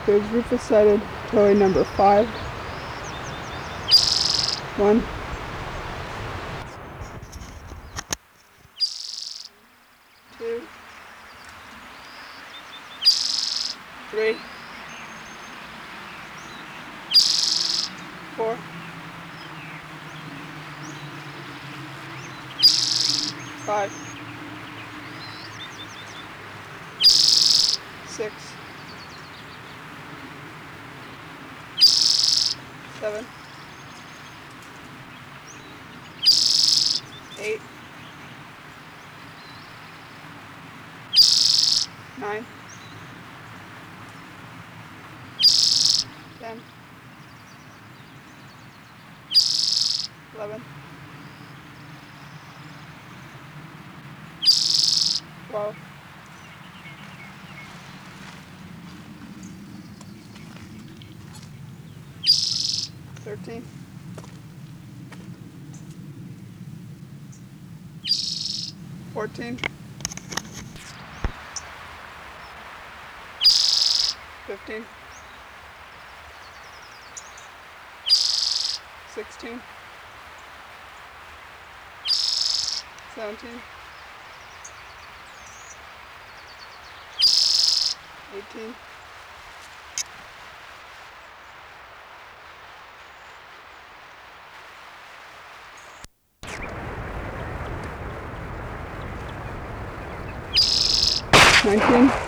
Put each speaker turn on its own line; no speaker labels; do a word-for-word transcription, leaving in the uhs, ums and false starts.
Here's rufous-sided toy number five. One. Two. Three. Four. Five. Six. Seven. Eight. Nine. Ten. Eleven. Twelve. Thirteen. Fourteen. Fifteen. Sixteen. Seventeen. Eighteen. Nineteen.